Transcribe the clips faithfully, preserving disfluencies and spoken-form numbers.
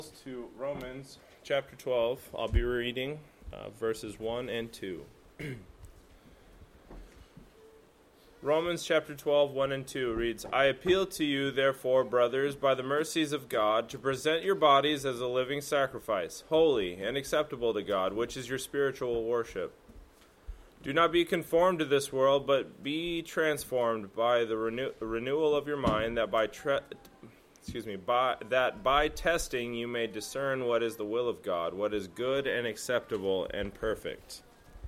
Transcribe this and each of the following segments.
To Romans chapter twelve. I'll be reading uh, verses one and two. Romans chapter twelve, one and two reads, I appeal to you, therefore, brothers, by the mercies of God, to present your bodies as a living sacrifice, holy and acceptable to God, which is your spiritual worship. Do not be conformed to this world, but be transformed by the renew- renewal of your mind, that by tre- excuse me, by that by testing you may discern what is the will of God, what is good and acceptable and perfect.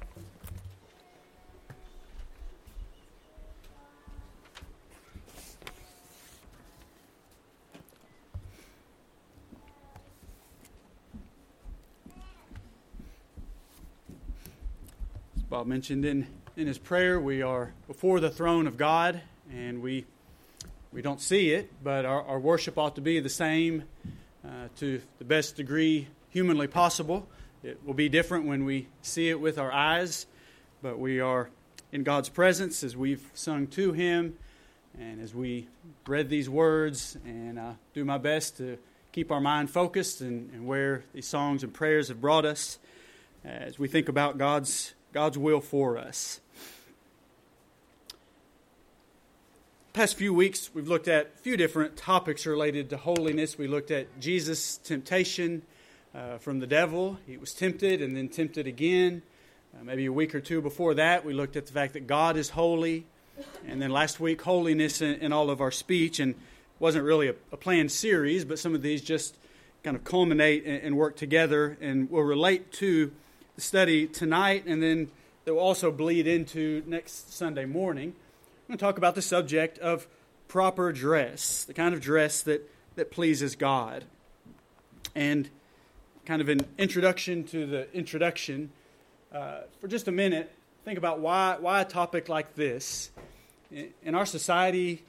As Bob mentioned in, in his prayer, we are before the throne of God, and we We don't see it, but our, our worship ought to be the same uh, to the best degree humanly possible. It will be different when we see it with our eyes, but we are in God's presence as we've sung to Him and as we read these words, and uh, do my best to keep our mind focused and, and where these songs and prayers have brought us as we think about God's God's will for us. Past few weeks, we've looked at a few different topics related to holiness. We looked at Jesus' temptation uh, from the devil. He was tempted and then tempted again. Uh, maybe a week or two before that, we looked at the fact that God is holy. And then last week, holiness in, in all of our speech. And it wasn't really a, a planned series, but some of these just kind of culminate and, and work together and will relate to the study tonight. And then they will also bleed into next Sunday morning. I'm going to talk about the subject of proper dress, the kind of dress that, that pleases God. And kind of an introduction to the introduction, uh, for just a minute, think about why, why a topic like this. In our society,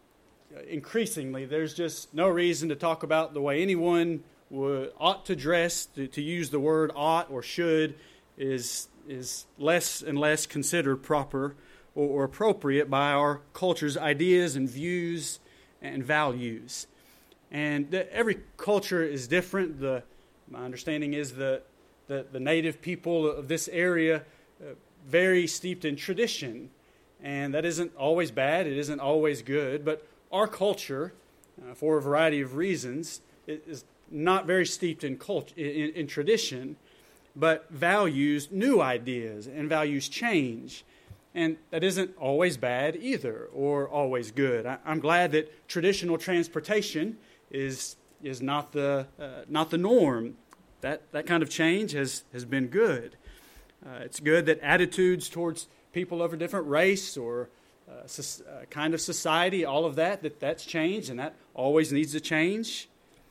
increasingly, there's just no reason to talk about the way anyone would, ought to dress. To, to use the word ought or should is, is less and less considered proper or appropriate by our culture's ideas and views and values. And the, every culture is different. The, my understanding is that the, the native people of this area uh, very steeped in tradition. And that isn't always bad. It isn't always good. But our culture, uh, for a variety of reasons, is not very steeped in, cult- in, in tradition, but values new ideas and values change. And that isn't always bad either, or always good. I, I'm glad that traditional transportation is is not the uh, not the norm. That that kind of change has, has been good. Uh, it's good that attitudes towards people of a different race or uh, so, uh, kind of society, all of that, that that's changed, and that always needs to change.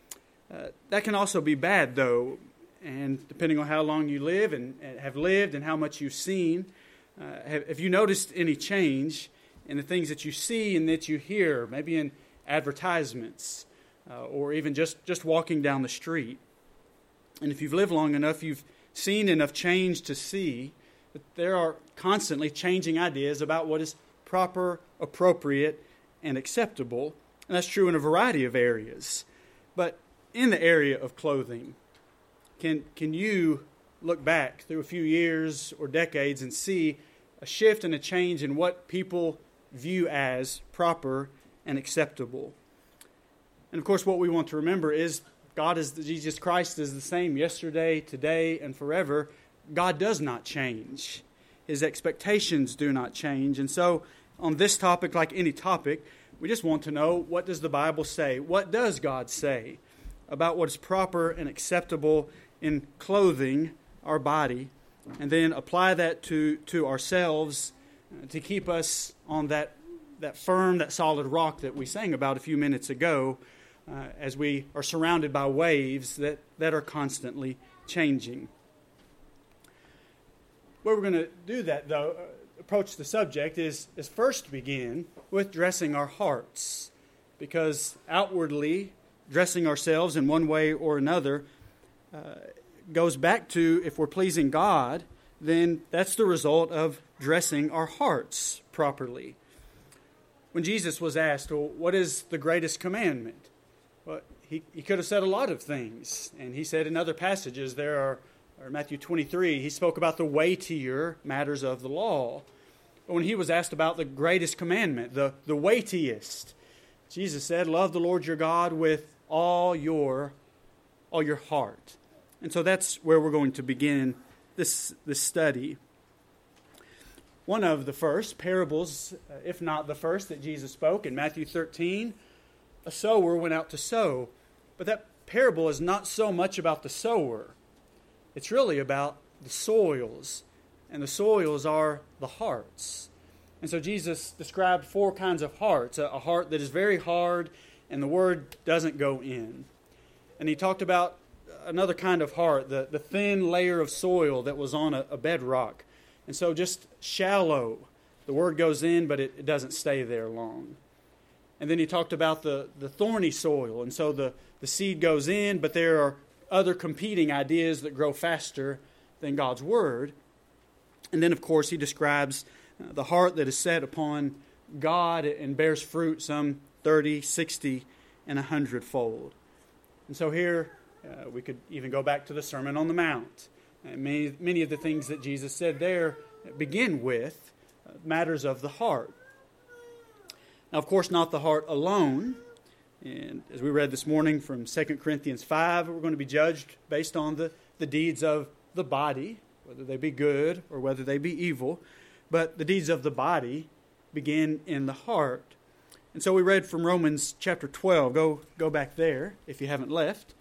Uh, that can also be bad, though, and depending on how long you live and, and have lived and how much you've seen. Uh, have, have you noticed any change in the things that you see and that you hear, maybe in advertisements uh, or even just, just walking down the street? And if you've lived long enough, you've seen enough change to see that there are constantly changing ideas about what is proper, appropriate, and acceptable. And that's true in a variety of areas. But in the area of clothing, can can you look back through a few years or decades and see a shift and a change in what people view as proper and acceptable? And of course, what we want to remember is God is Jesus Christ is the same yesterday, today, and forever. God does not change. His expectations do not change. And so on this topic, like any topic, we just want to know, what does the Bible say? What does God say about what is proper and acceptable in clothing our body, and then apply that to, to ourselves uh, to keep us on that that firm, that solid rock that we sang about a few minutes ago, uh, as we are surrounded by waves that, that are constantly changing. Where we're going to do that, though, uh, approach the subject, is, is first begin with dressing our hearts, because outwardly, dressing ourselves in one way or another uh, goes back to, if we're pleasing God, then that's the result of dressing our hearts properly. When Jesus was asked, well, what is the greatest commandment? Well, he, he could have said a lot of things. And he said in other passages, there are, or Matthew twenty-three, he spoke about the weightier matters of the law. But when he was asked about the greatest commandment, the, the weightiest, Jesus said, love the Lord your God with all your, all your heart. And so that's where we're going to begin this, this study. One of the first parables, if not the first, that Jesus spoke in Matthew thirteen, a sower went out to sow. But that parable is not so much about the sower. It's really about the soils. And the soils are the hearts. And so Jesus described four kinds of hearts. A, a heart that is very hard and the word doesn't go in. And he talked about another kind of heart, the, the thin layer of soil that was on a, a bedrock. And so just shallow. The word goes in, but it, it doesn't stay there long. And then he talked about the, the thorny soil. And so the, the seed goes in, but there are other competing ideas that grow faster than God's word. And then, of course, he describes the heart that is set upon God and bears fruit some thirty, sixty, and a hundredfold. And so here uh, we could even go back to the Sermon on the Mount. And many, many of the things that Jesus said there begin with uh, matters of the heart. Now, of course, not the heart alone. And as we read this morning from Second Corinthians five, we're going to be judged based on the, the deeds of the body, whether they be good or whether they be evil. But the deeds of the body begin in the heart. And so we read from Romans chapter twelve. Go, go back there if you haven't left.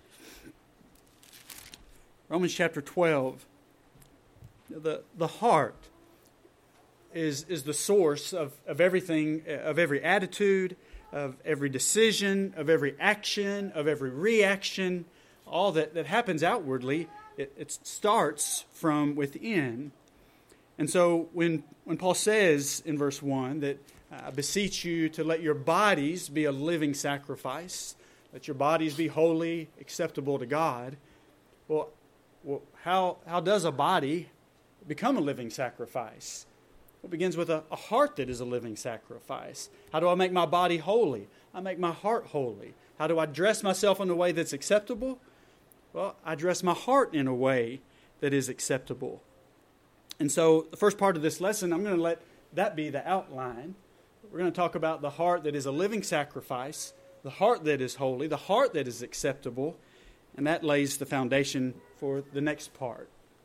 Romans chapter twelve. The, the heart is, is the source of, of everything, of every attitude, of every decision, of every action, of every reaction. All that, that happens outwardly, it, it starts from within. And so when, when Paul says in verse one that I beseech you to let your bodies be a living sacrifice, let your bodies be holy, acceptable to God. Well, well how, how does a body become a living sacrifice? Well, it begins with a, a heart that is a living sacrifice. How do I make my body holy? I make my heart holy. How do I dress myself in a way that's acceptable? Well, I dress my heart in a way that is acceptable. And so the first part of this lesson, I'm going to let that be the outline. We're going to talk about the heart that is a living sacrifice, the heart that is holy, the heart that is acceptable, and that lays the foundation for the next part.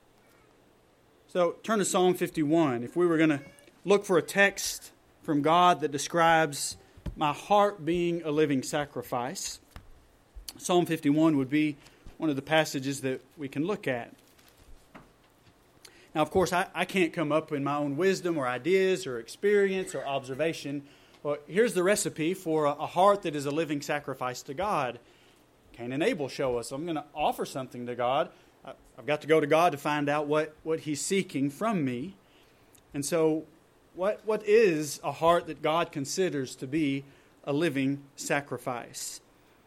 So turn to Psalm fifty-one. If we were going to look for a text from God that describes my heart being a living sacrifice, Psalm fifty-one would be one of the passages that we can look at. Now, of course, I, I can't come up in my own wisdom or ideas or experience or observation. Well, here's the recipe for a, a heart that is a living sacrifice to God. Cain and Abel show us. I'm going to offer something to God. I, I've got to go to God to find out what, what He's seeking from me. And so what what is a heart that God considers to be a living sacrifice?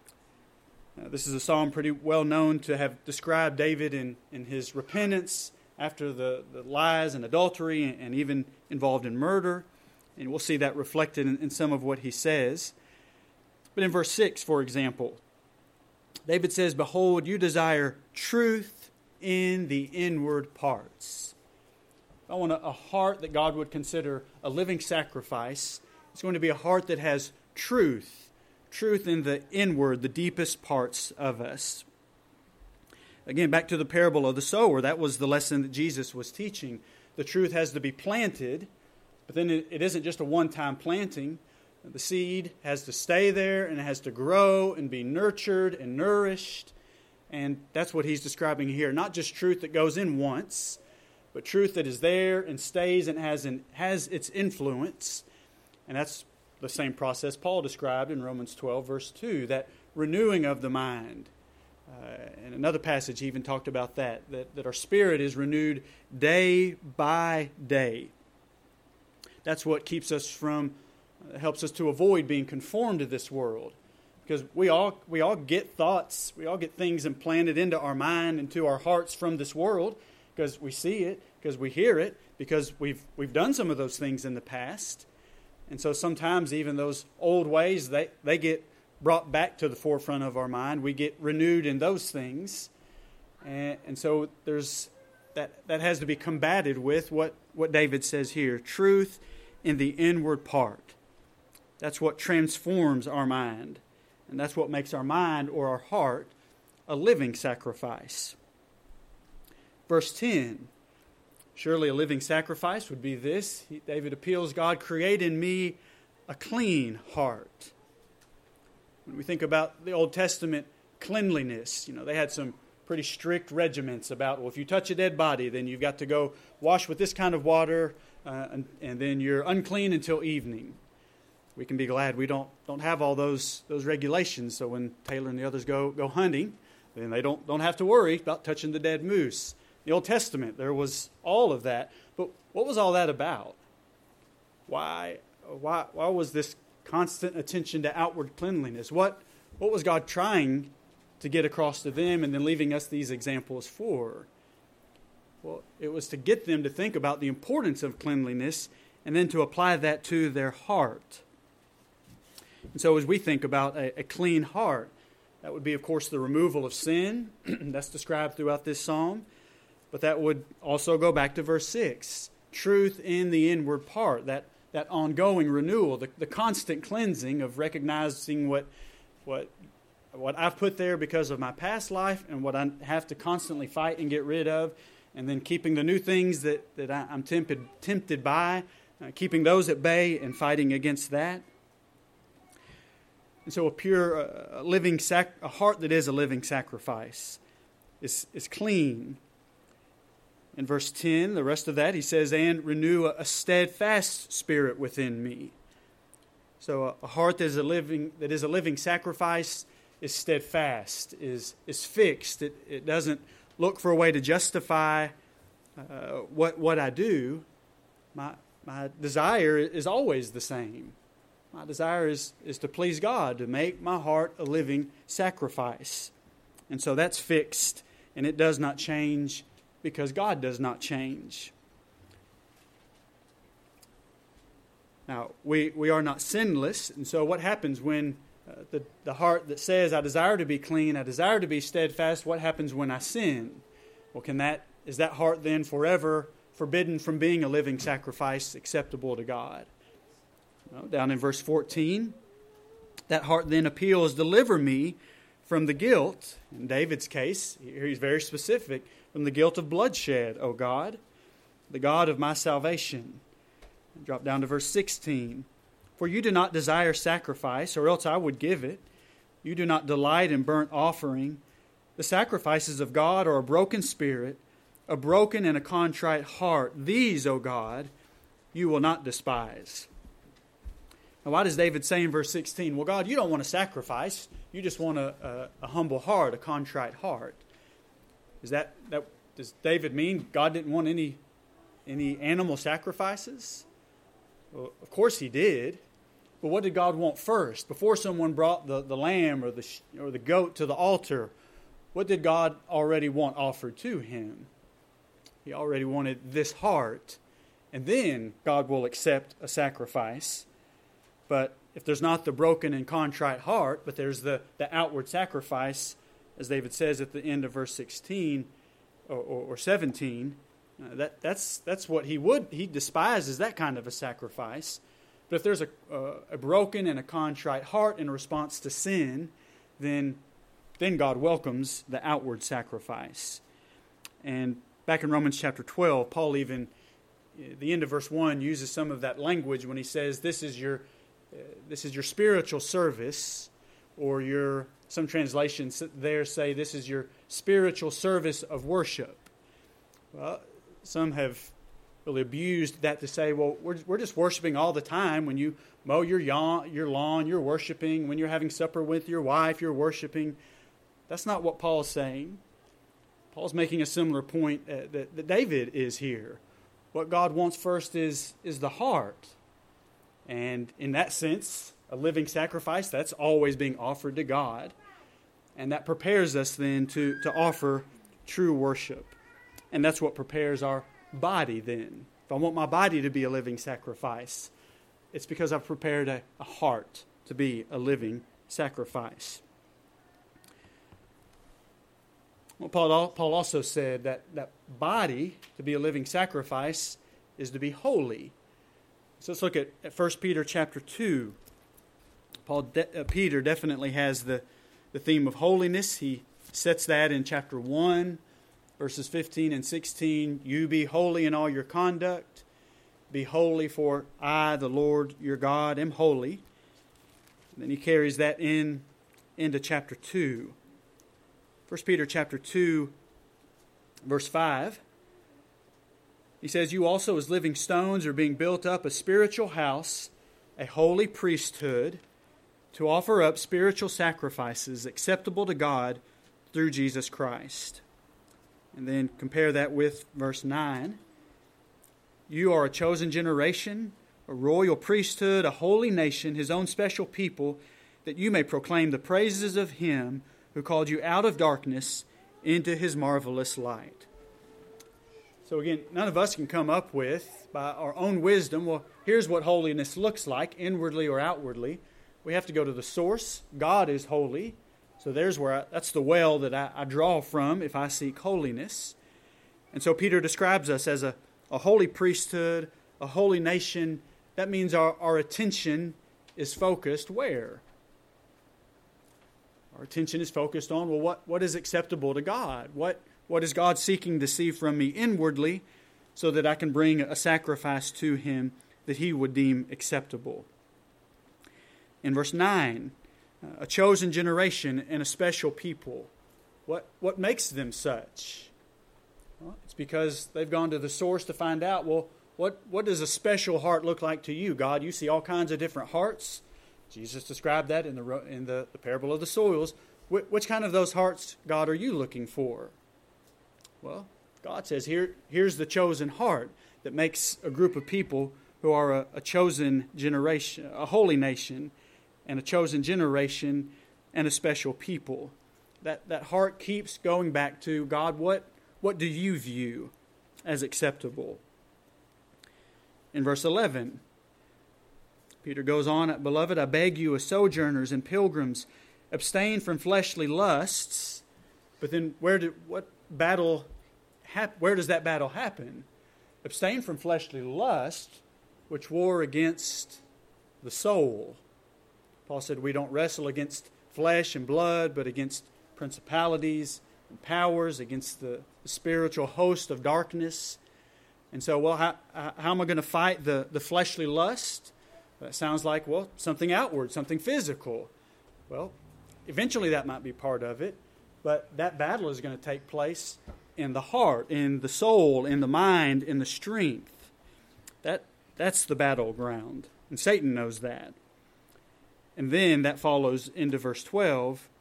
Uh, this is a psalm pretty well known to have described David in, in his repentance after the, the lies and adultery and, and even involved in murder. And we'll see that reflected in, in some of what he says. But in verse six, for example, David says, behold, you desire truth in the inward parts. I want a, a heart that God would consider a living sacrifice. It's going to be a heart that has truth, truth in the inward, the deepest parts of us. Again, back to the parable of the sower. That was the lesson that Jesus was teaching. The truth has to be planted, but then it, it isn't just a one-time planting. The seed has to stay there, and it has to grow and be nurtured and nourished. And that's what he's describing here. Not just truth that goes in once, but truth that is there and stays and has, an, has its influence. And that's the same process Paul described in Romans twelve, verse two, that renewing of the mind. Uh, in another passage, he even talked about that, that, that our spirit is renewed day by day. That's what keeps us from, uh, helps us to avoid being conformed to this world. Because we all we all get thoughts, we all get things implanted into our mind, into our hearts from this world, because we see it, because we hear it, because we've we've done some of those things in the past. And so sometimes even those old ways, they, they get brought back to the forefront of our mind. We get renewed in those things. And, and so there's that that has to be combated with what, what David says here. Truth in the inward part. That's what transforms our mind. And that's what makes our mind or our heart a living sacrifice. Verse ten. Surely a living sacrifice would be this. David appeals, God, create in me a clean heart. When we think about the Old Testament cleanliness, you know, they had some pretty strict regiments about, well, if you touch a dead body, then you've got to go wash with this kind of water, uh, and, and then you're unclean until evening. We can be glad we don't don't have all those those regulations. So when Taylor and the others go go hunting, then they don't don't have to worry about touching the dead moose. In the Old Testament, there was all of that. But what was all that about? Why why why was this constant attention to outward cleanliness? What what was God trying to get across to them and then leaving us these examples for? Well, it was to get them to think about the importance of cleanliness and then to apply that to their heart. And so as we think about a, a clean heart, that would be, of course, the removal of sin. That's described throughout this psalm. But that would also go back to verse six. Truth in the inward part, that, that ongoing renewal, the, the constant cleansing of recognizing what, what, what I've put there because of my past life and what I have to constantly fight and get rid of, and then keeping the new things that, that I, I'm tempted, tempted by, uh, keeping those at bay and fighting against that. And so a pure, uh, living sac- a heart that is a living sacrifice is, is clean. In verse ten, the rest of that, he says, and renew a, a steadfast spirit within me. So a, a heart that is a living that is a living sacrifice is steadfast, is is fixed. It it doesn't look for a way to justify uh, what what I do. My my desire is always the same. My desire is, is to please God, to make my heart a living sacrifice. And so that's fixed, and it does not change because God does not change. Now, we, we are not sinless, and so what happens when uh, the, the heart that says, I desire to be clean, I desire to be steadfast, what happens when I sin? Well, can that is that heart then forever forbidden from being a living sacrifice acceptable to God? No, down in verse fourteen, that heart then appeals, deliver me from the guilt. In David's case, here he's very specific, from the guilt of bloodshed, O God, the God of my salvation. And drop down to verse sixteen. For you do not desire sacrifice, or else I would give it. You do not delight in burnt offering. The sacrifices of God are a broken spirit, a broken and a contrite heart. These, O God, you will not despise. Now, why does David say in verse sixteen, well, God, you don't want a sacrifice. You just want a, a, a humble heart, a contrite heart. Is that, that does David mean God didn't want any, any animal sacrifices? Well, of course he did. But what did God want first? Before someone brought the, the lamb or the, or the goat to the altar, what did God already want offered to him? He already wanted this heart. And then God will accept a sacrifice. But if there's not the broken and contrite heart, but there's the, the outward sacrifice, as David says at the end of verse sixteen or, or, or seventeen, uh, that that's that's what he would he despises that kind of a sacrifice. But if there's a uh, a broken and a contrite heart in response to sin, then then God welcomes the outward sacrifice. And back in Romans chapter twelve, Paul even at the end of verse one uses some of that language when he says, "This is your uh, this is your spiritual service," or your some translations there say, "This is your spiritual service of worship." Well, some have really abused that to say, "Well, we're we're just worshiping all the time. When you mow your lawn, your lawn, you're worshiping. When you're having supper with your wife, you're worshiping." That's not what Paul's saying. Paul's making a similar point uh, that, that David is here. What God wants first is, is the heart. And in that sense, a living sacrifice, that's always being offered to God. And that prepares us then to, to offer true worship. And that's what prepares our body then. If I want my body to be a living sacrifice, it's because I've prepared a, a heart to be a living sacrifice. Well, Paul, Paul also said that that body, to be a living sacrifice, is to be holy. So let's look at, at First Peter chapter two. Paul de- uh, Peter definitely has the, the theme of holiness. He sets that in chapter one, verses fifteen and sixteen. You be holy in all your conduct. Be holy, for I, the Lord your God, am holy. And then he carries that in into chapter two. First Peter chapter two, verse five. He says, you also as living stones are being built up a spiritual house, a holy priesthood, to offer up spiritual sacrifices acceptable to God through Jesus Christ. And then compare that with verse nine. You are a chosen generation, a royal priesthood, a holy nation, His own special people, that you may proclaim the praises of Him who called you out of darkness into His marvelous light. So again, none of us can come up with, by our own wisdom, well, here's what holiness looks like, inwardly or outwardly. We have to go to the source. God is holy. So there's where I, that's the well that I, I draw from if I seek holiness. And so Peter describes us as a, a holy priesthood, a holy nation. That means our, our attention is focused where? Our attention is focused on, well, what, what is acceptable to God? What, what is God seeking to see from me inwardly so that I can bring a sacrifice to Him that He would deem acceptable? In verse nine, a chosen generation and a special people. What, what makes them such? Well, it's because they've gone to the source to find out, well, what, what does a special heart look like to you, God? You see all kinds of different hearts. Jesus described that in the in the, the parable of the soils. Wh- which kind of those hearts, God, are you looking for? Well, God says, here, here's the chosen heart that makes a group of people who are a, a chosen generation, a holy nation, and a chosen generation, and a special people. That that heart keeps going back to, God, what, what do you view as acceptable? In verse eleven, Peter goes on, Beloved, I beg you as sojourners and pilgrims, abstain from fleshly lusts. But then where do, what battle, hap, where does that battle happen? Abstain from fleshly lust, which war against the soul. Paul said we don't wrestle against flesh and blood, but against principalities and powers, against the, the spiritual host of darkness. And so, well, how, how am I going to fight the, the fleshly lust? That sounds like, well, something outward, something physical. Well, eventually that might be part of it, but that battle is going to take place in the heart, in the soul, in the mind, in the strength. That that's the battleground, and Satan knows that. And then that follows into verse twelve.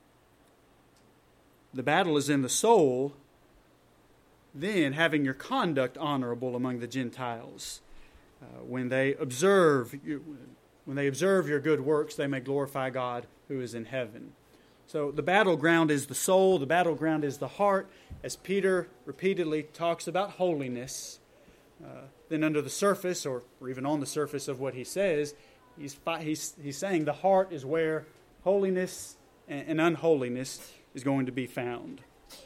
The battle is in the soul, then having your conduct honorable among the Gentiles. Uh, when they observe you, when they observe your good works, they may glorify God who is in heaven. So the battleground is the soul, the battleground is the heart. As Peter repeatedly talks about holiness, uh, then under the surface, or, or even on the surface of what he says, he's, he's, he's saying the heart is where holiness and, and unholiness is going to be found.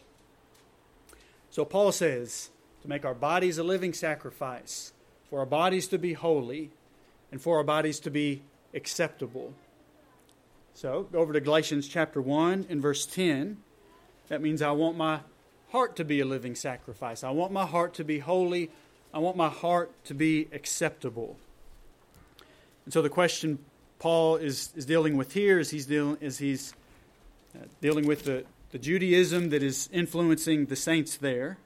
So Paul says to make our bodies a living sacrifice, for our bodies to be holy, and for our bodies to be acceptable. So, go over to Galatians chapter one and verse ten. That means I want my heart to be a living sacrifice. I want my heart to be holy. I want my heart to be acceptable. And so the question Paul is, is dealing with here is he's dealing, is he's uh, dealing with the, the Judaism that is influencing the saints there.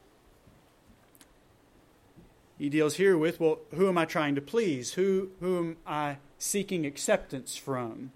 He deals here with, well, who am I trying to please? Who, who am I seeking acceptance from?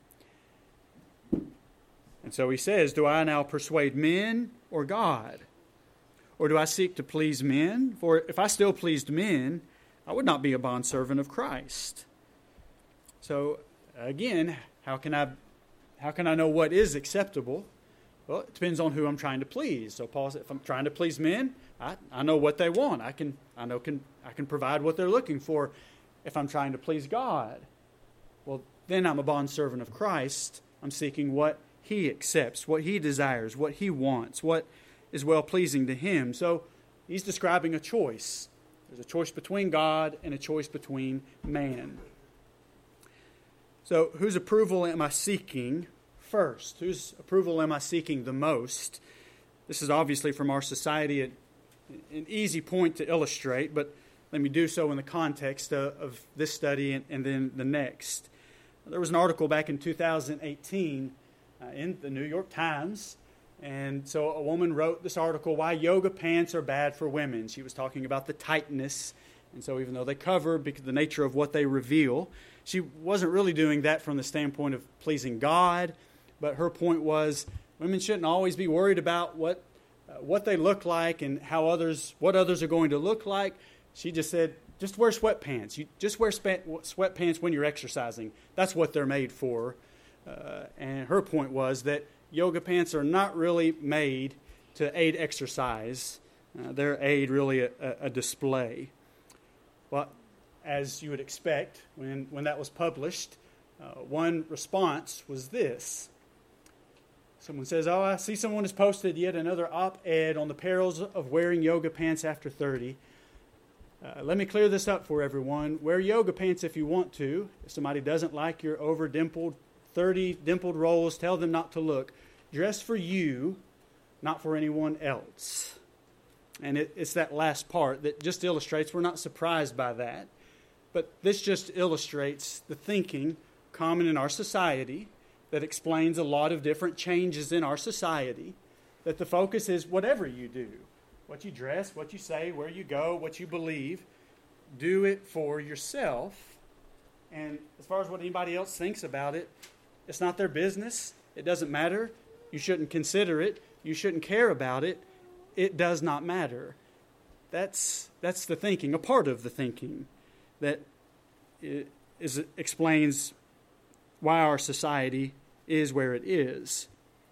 And so he says, do I now persuade men or God? Or do I seek to please men? For if I still pleased men, I would not be a bondservant of Christ. So again, how can I how can I know what is acceptable? Well, it depends on who I'm trying to please. So Paul said, if I'm trying to please men, I, I know what they want. I can I know can I can provide what they're looking for. If I'm trying to please God, well, then I'm a bondservant of Christ. I'm seeking what He accepts, what He desires, what He wants, what is well-pleasing to Him. So he's describing a choice. There's a choice between God and a choice between man. So whose approval am I seeking first? Whose approval am I seeking the most? This is obviously from our society an, an easy point to illustrate, but let me do so in the context of, of this study and, and then the next. There was an article back in two thousand eighteen uh, in the New York Times, and so a woman wrote this article, Why Yoga Pants Are Bad for Women. She was talking about the tightness, and so even though they cover because of the nature of what they reveal, she wasn't really doing that from the standpoint of pleasing God, but her point was women shouldn't always be worried about what uh, what they look like and how others what others are going to look like. She just said, just wear sweatpants. You just wear spa- sweatpants when you're exercising. That's what they're made for. Uh, and her point was that yoga pants are not really made to aid exercise. Uh, they're aid really a, a display. Well, as you would expect, when, when that was published, uh, one response was this. Someone says, oh, I see someone has posted yet another op-ed on the perils of wearing yoga pants after thirty. Uh, let me clear this up for everyone. Wear yoga pants if you want to. If somebody doesn't like your over-dimpled, thirty dimpled rolls, tell them not to look. Dress for you, not for anyone else. And it, it's that last part that just illustrates, we're not surprised by that, but this just illustrates the thinking common in our society that explains a lot of different changes in our society, that the focus is whatever you do. What you dress, what you say, where you go, what you believe, do it for yourself. And as far as what anybody else thinks about it, it's not their business. It doesn't matter. You shouldn't consider it. You shouldn't care about it. It does not matter. That's that's the thinking, a part of the thinking that is explains why our society is where it is.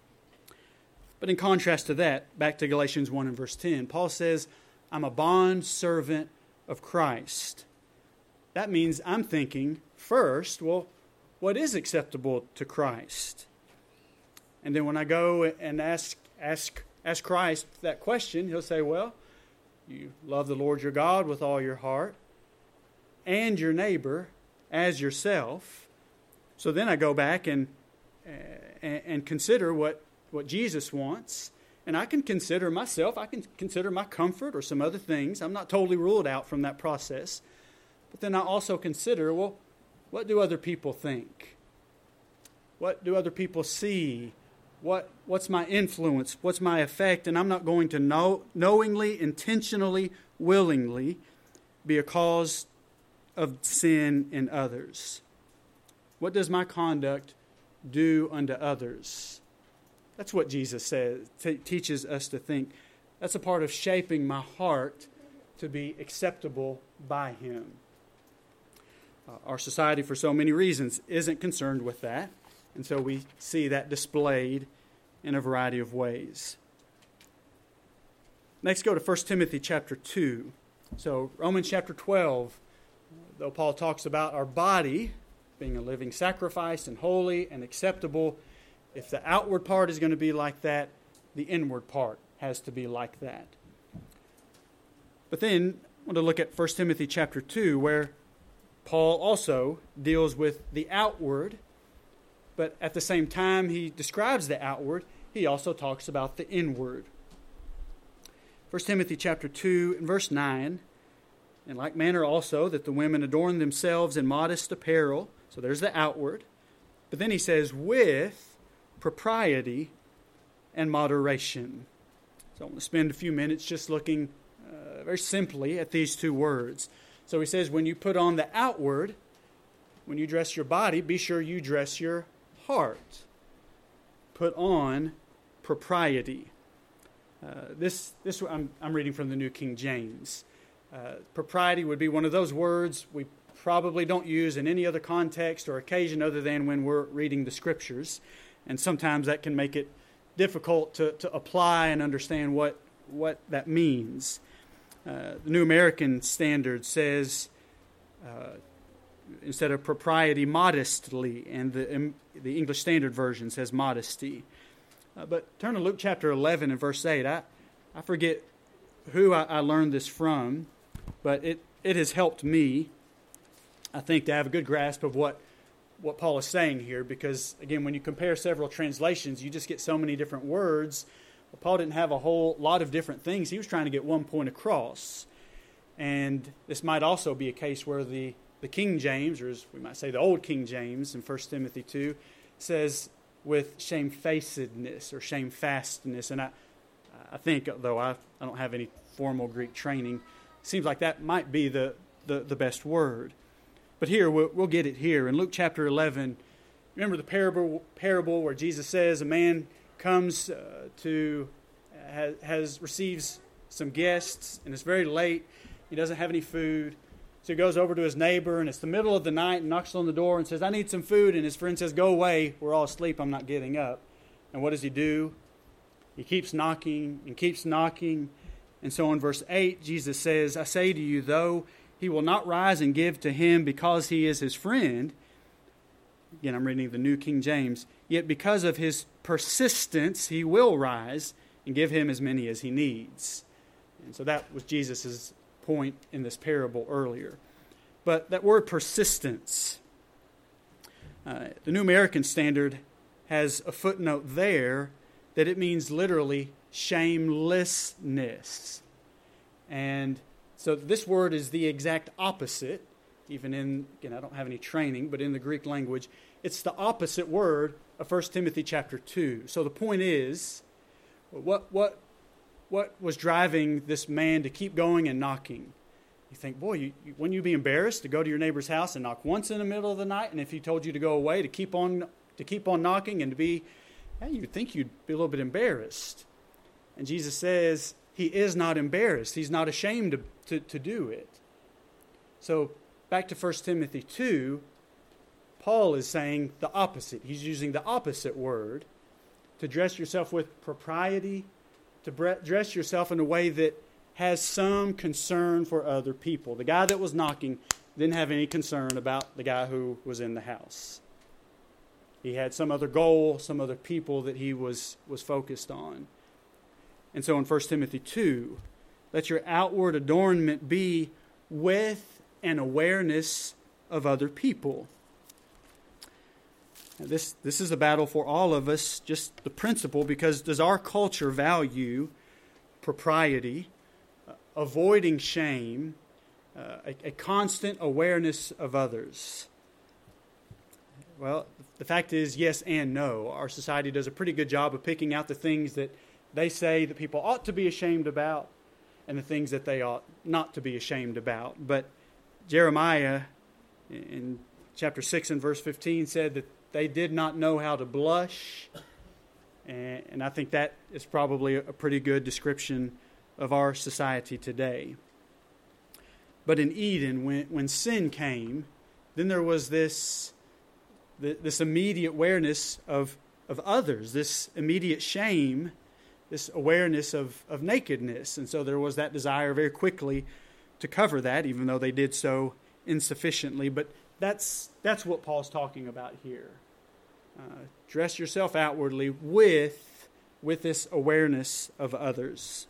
But in contrast to that, back to Galatians one and verse ten, Paul says, I'm a bond servant of Christ. That means I'm thinking first, well, what is acceptable to Christ? And then when I go and ask ask ask Christ that question, he'll say, well, you love the Lord your God with all your heart and your neighbor as yourself. So then I go back and and, and consider what what Jesus wants, and I can consider myself, I can consider my comfort or some other things. I'm not totally ruled out from that process. But then I also consider, well, what do other people think? What do other people see? What what's my influence? What's my effect? And I'm not going to know, knowingly, intentionally, willingly be a cause of sin in others. What does my conduct do unto others? That's what Jesus says, t- teaches us to think. That's a part of shaping my heart to be acceptable by Him. Uh, our society, for so many reasons, isn't concerned with that. And so we see that displayed in a variety of ways. Next, go to First Timothy chapter two. So Romans chapter twelve, though Paul talks about our body being a living sacrifice and holy and acceptable, if the outward part is going to be like that, the inward part has to be like that. But then I want to look at First Timothy chapter two, where Paul also deals with the outward, but at the same time he describes the outward, he also talks about the inward. First Timothy chapter two and verse nine, in like manner also that the women adorn themselves in modest apparel. So there's the outward. But then he says, with propriety and moderation. So I want to spend a few minutes just looking uh, very simply at these two words. So he says, when you put on the outward, when you dress your body, be sure you dress your heart. Put on propriety. Uh, this, this I'm, I'm reading from the New King James. Uh, propriety would be one of those words we probably don't use in any other context or occasion other than when we're reading the Scriptures. And sometimes that can make it difficult to, to apply and understand what, what that means. Uh, the New American Standard says, uh, instead of propriety, modestly, and the, um, the English Standard Version says modesty. Uh, but turn to Luke chapter eleven and verse eight. I, I forget who I, I learned this from, but it, it has helped me, I think, to have a good grasp of what, what Paul is saying here, because, again, when you compare several translations, you just get so many different words. Well, Paul didn't have a whole lot of different things. He was trying to get one point across. And this might also be a case where the, the King James, or as we might say the Old King James in First Timothy two, says with shamefacedness or shamefastness. And I, I think, though I, I don't have any formal Greek training, it seems like that might be the, the, the best word. But here, we'll, we'll get it here. In Luke chapter eleven, remember the parable, parable where Jesus says a man comes uh, to, has, has receives some guests, and it's very late. He doesn't have any food. So he goes over to his neighbor, and it's the middle of the night, and knocks on the door and says, I need some food. And his friend says, go away. We're all asleep. I'm not getting up. And what does he do? He keeps knocking and keeps knocking. And so in verse eight, Jesus says, I say to you, though he will not rise and give to him because he is his friend. Again, I'm reading the New King James. Yet because of his persistence, he will rise and give him as many as he needs. And so that was Jesus' point in this parable earlier. But that word persistence, uh, the New American Standard has a footnote there that it means literally shamelessness. And so this word is the exact opposite, even in, again, I don't have any training, but in the Greek language, it's the opposite word of First Timothy chapter two. So the point is, what what what was driving this man to keep going and knocking? You think, boy, you, you, wouldn't you be embarrassed to go to your neighbor's house and knock once in the middle of the night? And if he told you to go away, to keep on to keep on knocking and to be, hey, you'd think you'd be a little bit embarrassed. And Jesus says he is not embarrassed. He's not ashamed to, to, to do it. So back to First Timothy two, Paul is saying the opposite. He's using the opposite word to dress yourself with propriety, to dress yourself in a way that has some concern for other people. The guy that was knocking didn't have any concern about the guy who was in the house. He had some other goal, some other people that he was, was focused on. And so in First Timothy two, let your outward adornment be with an awareness of other people. Now this, this is a battle for all of us, just the principle, because does our culture value propriety, uh, avoiding shame, uh, a, a constant awareness of others? Well, the fact is yes and no. Our society does a pretty good job of picking out the things that they say that people ought to be ashamed about and the things that they ought not to be ashamed about. But Jeremiah in chapter six and verse fifteen said that they did not know how to blush. And, and I think that is probably a pretty good description of our society today. But in Eden, when, when sin came, then there was this, this immediate awareness of, of others, this immediate shame, this awareness of, of nakedness. And so there was that desire very quickly to cover that, even though they did so insufficiently. But that's that's what Paul's talking about here. Uh, dress yourself outwardly with, with this awareness of others.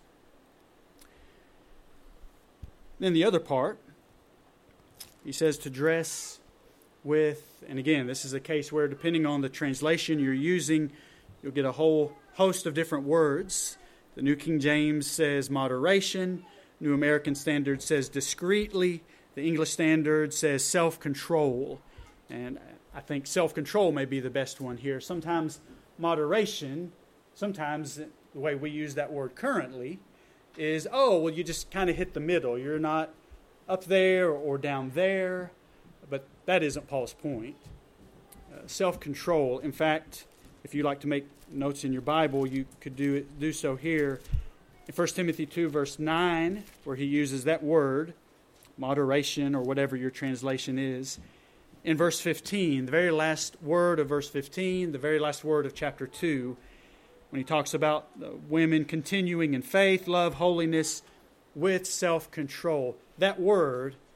Then the other part, he says to dress with, and again, this is a case where depending on the translation you're using, you'll get a whole host of different words. The New King James says moderation. New American Standard says discreetly. The English Standard says self-control. And I think self-control may be the best one here. Sometimes moderation, sometimes the way we use that word currently is, oh, well, you just kind of hit the middle. You're not up there or down there. But that isn't Paul's point. Uh, self-control, in fact, if you like to make notes in your Bible, you could do it, do so here. In First Timothy two, verse nine, where he uses that word, moderation or whatever your translation is. In verse fifteen, the very last word of verse fifteen, the very last word of chapter two, when he talks about women continuing in faith, love, holiness, with self-control. That word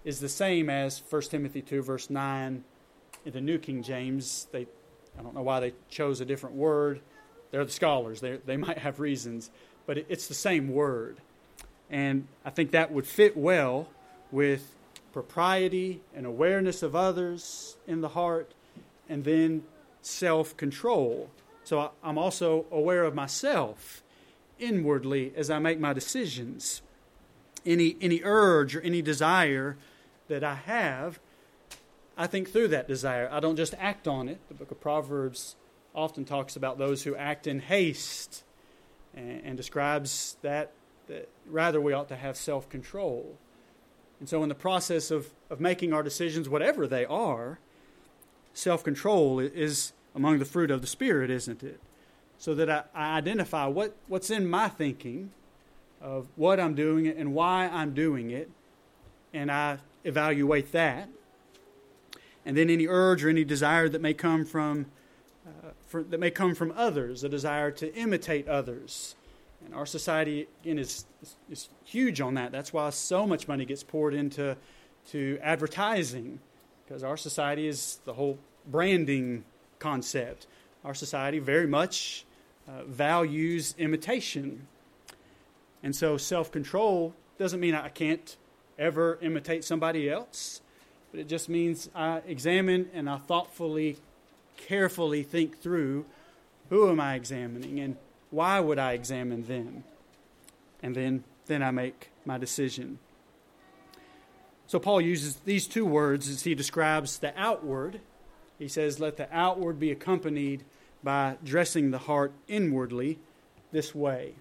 is the same as First Timothy two, verse nine in the New King James. They, I don't know why they chose a different word. They're the scholars. They they might have reasons, but it, it's the same word. And I think that would fit well with propriety and awareness of others in the heart, and then self-control. So I, I'm also aware of myself inwardly as I make my decisions. Any any urge or any desire that I have, I think through that desire. I don't just act on it. The book of Proverbs often talks about those who act in haste and, and describes that, that rather we ought to have self-control. And so in the process of, of making our decisions, whatever they are, self-control is among the fruit of the Spirit, isn't it? So that I, I identify what, what's in my thinking of what I'm doing and why I'm doing it, and I evaluate that. And then any urge or any desire that may come from uh, for, that may come from others, a desire to imitate others. And our society, again, is, is, is huge on that. That's why so much money gets poured into to advertising, because our society is the whole branding concept. Our society very much uh, values imitation. And so self-control doesn't mean I can't ever imitate somebody else, but it just means I examine and I thoughtfully, carefully think through, who am I examining and why would I examine them? And then, then I make my decision. So Paul uses these two words as he describes the outward. He says, let the outward be accompanied by dressing the heart inwardly this way.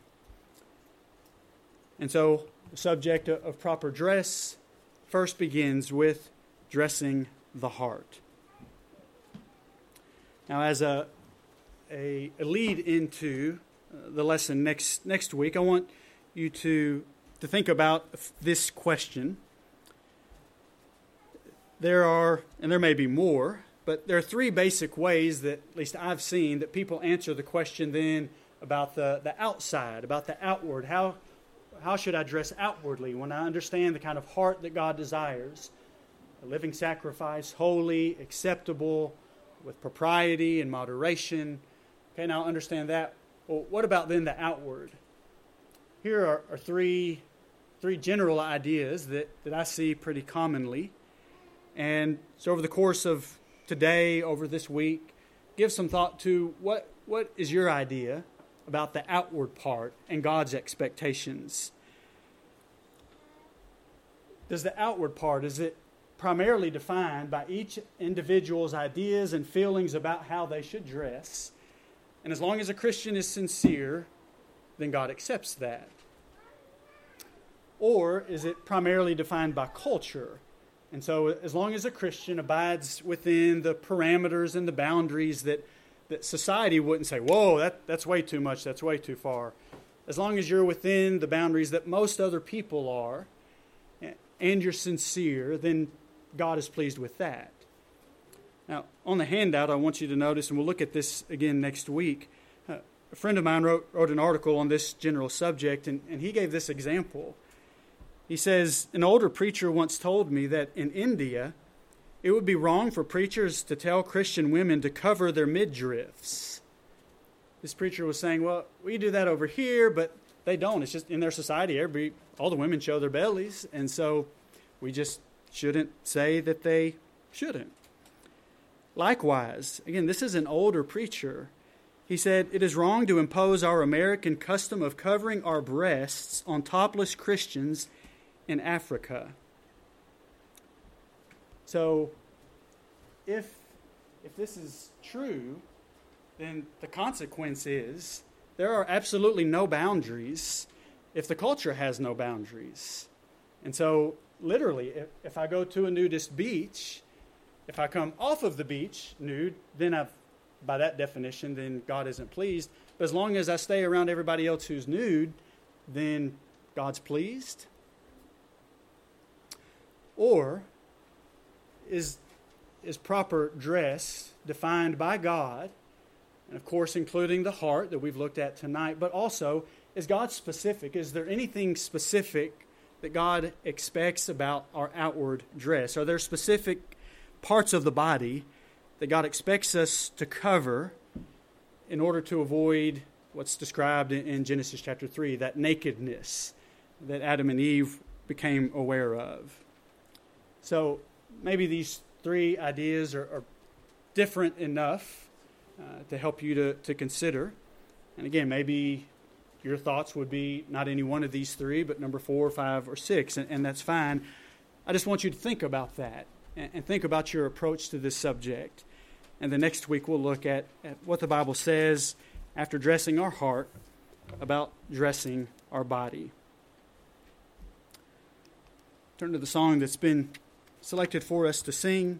And so the subject of proper dress first begins with dressing the heart. Now, as a, a, a lead into the lesson next next week, I want you to, to think about this question. There are, and there may be more, but there are three basic ways that, at least I've seen, that people answer the question then about the, the outside, about the outward. How, how should I dress outwardly when I understand the kind of heart that God desires? A living sacrifice, holy, acceptable, with propriety and moderation. Okay, now understand that. Well, what about then the outward? Here are, are three, three general ideas that, that I see pretty commonly. And so over the course of today, over this week, give some thought to what, what is your idea about the outward part and God's expectations. Does the outward part, is it primarily defined by each individual's ideas and feelings about how they should dress? And as long as a Christian is sincere, then God accepts that. Or is it primarily defined by culture? And so as long as a Christian abides within the parameters and the boundaries that, that society wouldn't say, whoa, that, that's way too much, that's way too far. As long as you're within the boundaries that most other people are, and you're sincere, then God is pleased with that. Now, on the handout, I want you to notice, and we'll look at this again next week, uh, a friend of mine wrote, wrote an article on this general subject, and, and he gave this example. He says, an older preacher once told me that in India, it would be wrong for preachers to tell Christian women to cover their midriffs. This preacher was saying, well, we do that over here, but they don't. It's just in their society, every all the women show their bellies, and so we just shouldn't say that they shouldn't. Likewise, again, this is an older preacher. He said, it is wrong to impose our American custom of covering our breasts on topless Christians in Africa. So, if if this is true, then the consequence is there are absolutely no boundaries if the culture has no boundaries. And so, literally, if, if I go to a nudist beach, if I come off of the beach nude, then I've, by that definition, then God isn't pleased. But as long as I stay around everybody else who's nude, then God's pleased. Or is, is proper dress defined by God, and of course including the heart that we've looked at tonight, but also is God specific? Is there anything specific that God expects about our outward dress? Are there specific parts of the body that God expects us to cover in order to avoid what's described in Genesis chapter three, that nakedness that Adam and Eve became aware of? So maybe these three ideas are, are different enough uh, to help you to, to consider. And again, maybe your thoughts would be not any one of these three, but number four, five, or six, and, and that's fine. I just want you to think about that and, and think about your approach to this subject. And the next week we'll look at, at what the Bible says after dressing our heart about dressing our body. Turn to the song that's been selected for us to sing.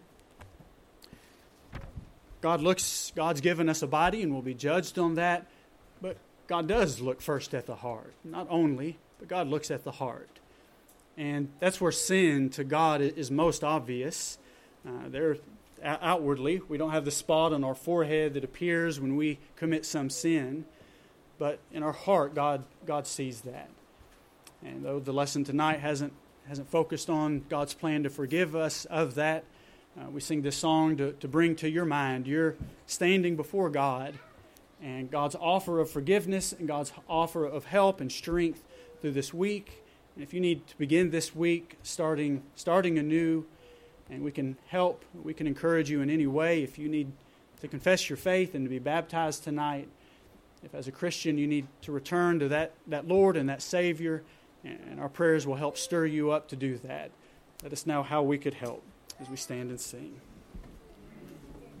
God looks, God's given us a body and we'll be judged on that, but God does look first at the heart. Not only, but God looks at the heart. And that's where sin to God is most obvious. Uh, there, outwardly, we don't have the spot on our forehead that appears when we commit some sin, but in our heart, God God sees that. And though the lesson tonight hasn't hasn't focused on God's plan to forgive us of that, uh, we sing this song to, to bring to your mind you're standing before God, and God's offer of forgiveness and God's offer of help and strength through this week. And if you need to begin this week starting starting anew, and we can help, we can encourage you in any way. If you need to confess your faith and to be baptized tonight, if as a Christian you need to return to that, that Lord and that Savior, and our prayers will help stir you up to do that. Let us know how we could help as we stand and sing.